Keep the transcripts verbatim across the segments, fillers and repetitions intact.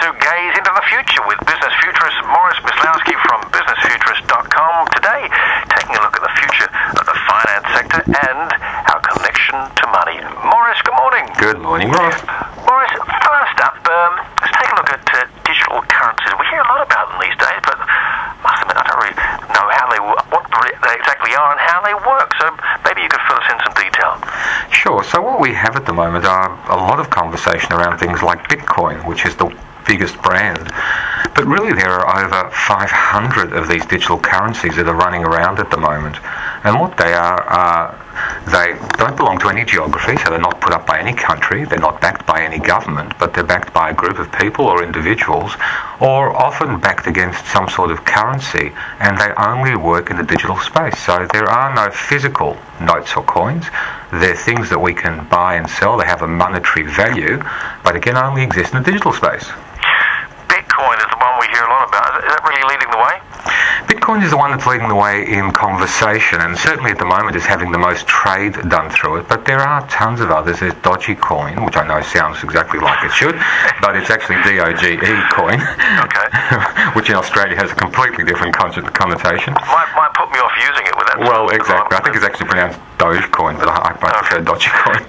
to gaze into the future with business futurist Morris Myslowski from business futurist dot com. Today, taking a look at the future of the finance sector and our connection to money. Morris, good morning. Good morning, Ross. Morris, first up, um, let's take a look at uh, digital currencies. We hear a lot about them these days, but must admit I don't really know how they what they exactly are and how they work. So maybe you could fill us in some detail. Sure. So what we have at the moment are a lot of conversation around things like Bitcoin, which is the biggest brand. But really there are over five hundred of these digital currencies that are running around at the moment. And what they are, are they don't belong to any geography, so they're not put up by any country, they're not backed by any government, but they're backed by a group of people or individuals, or often backed against some sort of currency, and they only work in the digital space. So there are no physical notes or coins. They're things that we can buy and sell. They have a monetary value, but again only exist in the digital space. Bitcoin is the one we hear a lot about. Is that really leading the way? Bitcoin is the one that's leading the way in conversation, and certainly at the moment is having the most trade done through it, but there are tons of others. There's Dogecoin, which I know sounds exactly like it should, but it's actually D O G E coin, okay. which in Australia has a completely different con- connotation. Might, might put me off using it with that. Well, exactly. I think it's actually pronounced Dogecoin, but I, I prefer okay. Dogecoin.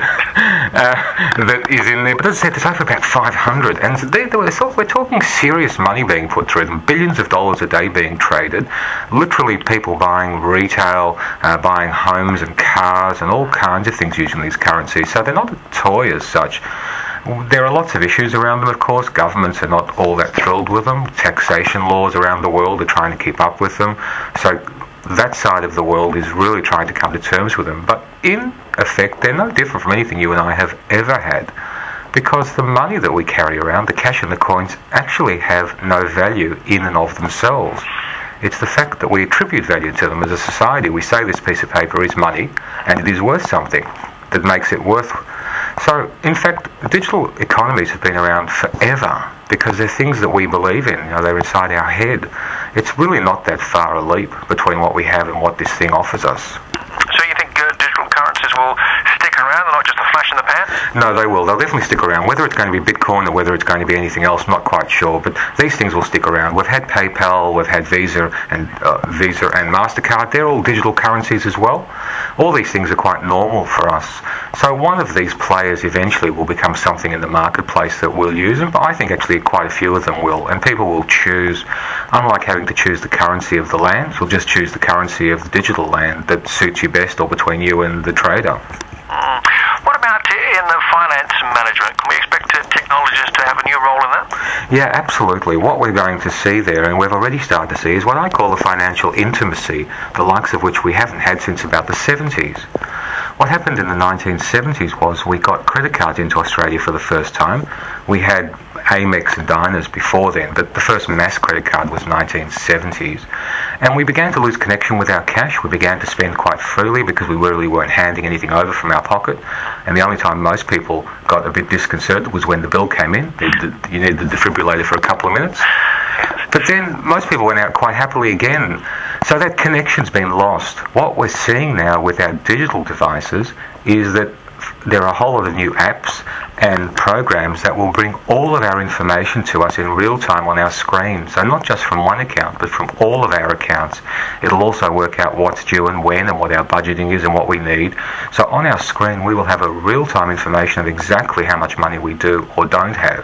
uh, that is in there, but as I said, there's over about five hundred, and they, they, we're talking serious money being put through them, billions of dollars a day being traded, literally people buying retail, uh, buying homes and cars and all kinds of things using these currencies. So they're not a toy as such. There are lots of issues around them, of course. Governments are not all that thrilled with them. Taxation laws around the world are trying to keep up with them. So that side of the world is really trying to come to terms with them. But in effect, they're no different from anything you and I have ever had, because the money that we carry around, the cash and the coins, actually have no value in and of themselves. It's the fact that we attribute value to them as a society. We say this piece of paper is money and it is worth something that makes it worth. So, in fact, digital economies have been around forever because they're things that we believe in. You know, they're inside our head. It's really not that far a leap between what we have and what this thing offers us. So you think uh, digital currencies will stick around and not just a flash in the pan? No, they will. They'll definitely stick around. Whether it's going to be Bitcoin or whether it's going to be anything else, I'm not quite sure. But these things will stick around. We've had PayPal, we've had Visa and uh, Visa and MasterCard. They're all digital currencies as well. All these things are quite normal for us. So one of these players eventually will become something in the marketplace that we'll use them. But I think actually quite a few of them will. And people will choose, unlike having to choose the currency of the land, we'll just choose the currency of the digital land that suits you best, or between you and the trader. Mm. What about in the finance management? Can we expect uh, technologists to have a new role in that? Yeah, absolutely. What we're going to see there, and we've already started to see, is what I call the financial intimacy, the likes of which we haven't had since about the seventies. What happened in the nineteen seventies was we got credit cards into Australia for the first time. We had Amex and Diners before then, but the first mass credit card was nineteen seventies. And we began to lose connection with our cash. We began to spend quite freely because we really weren't handing anything over from our pocket. And the only time most people got a bit disconcerted was when the bill came in. You needed the defibrillator for a couple of minutes. But then most people went out quite happily again. So that connection's been lost. What we're seeing now with our digital devices is that there are a whole lot of new apps and programs that will bring all of our information to us in real time on our screen. So not just from one account, but from all of our accounts. It'll also work out what's due and when and what our budgeting is and what we need. So on our screen we will have a real-time information of exactly how much money we do or don't have.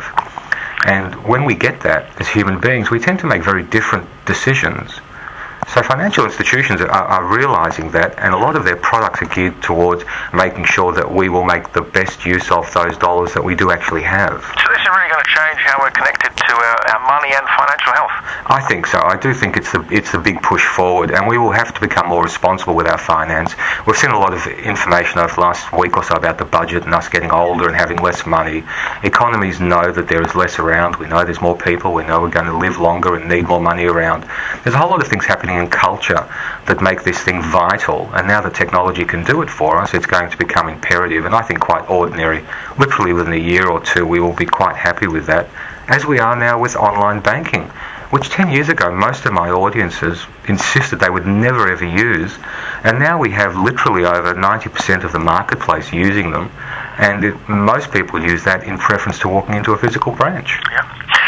And when we get that as human beings, we tend to make very different decisions. So financial institutions are, are realising that, and a lot of their products are geared towards making sure that we will make the best use of those dollars that we do actually have. So this is really going to change how we're connected to our, our money and financial health? I think so. I do think it's the it's the big push forward, and we will have to become more responsible with our finance. We've seen a lot of information over the last week or so about the budget and us getting older and having less money. Economies know that there is less around. We know there's more people. We know we're going to live longer and need more money around. There's a whole lot of things happening in culture that make this thing vital, and now that technology can do it for us, it's going to become imperative, and I think quite ordinary. Literally within a year or two we will be quite happy with that, as we are now with online banking, which ten years ago most of my audiences insisted they would never ever use, and now we have literally over ninety percent of the marketplace using them, and it, most people use that in preference to walking into a physical branch. Yeah.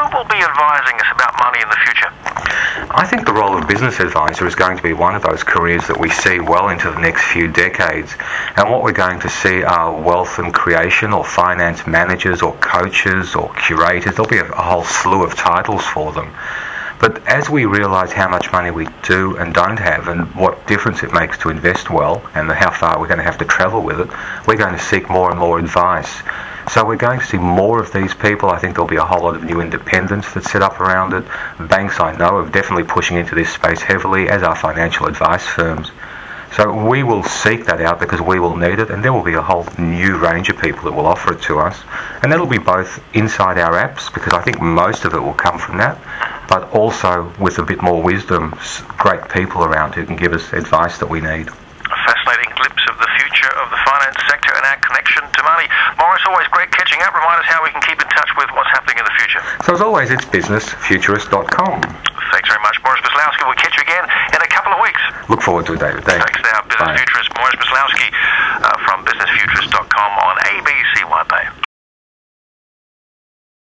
will be advising us about money in the future? I think the role of business advisor is going to be one of those careers that we see well into the next few decades. And what we're going to see are wealth and creation, or finance managers, or coaches, or curators. There'll be a, a whole slew of titles for them. But as we realise how much money we do and don't have, and what difference it makes to invest well, and how far we're going to have to travel with it, we're going to seek more and more advice. So we're going to see more of these people. I think there'll be a whole lot of new independents that set up around it. Banks, I know, are definitely pushing into this space heavily, as are financial advice firms. So we will seek that out because we will need it, and there will be a whole new range of people that will offer it to us. And that'll be both inside our apps, because I think most of it will come from that, but also with a bit more wisdom, great people around who can give us advice that we need. A fascinating glimpse of the future of the finance sector and our connection to money. Maurice, always great catching up. Remind us how we can keep in touch with what's happening in the future. So as always, it's business futurist dot com. Thanks very much, Maurice Maslowski. We'll catch you again in a couple of weeks. Look forward to it, David. Thanks now, business Bye. futurist Maurice Maslowski uh, from Business Futurist.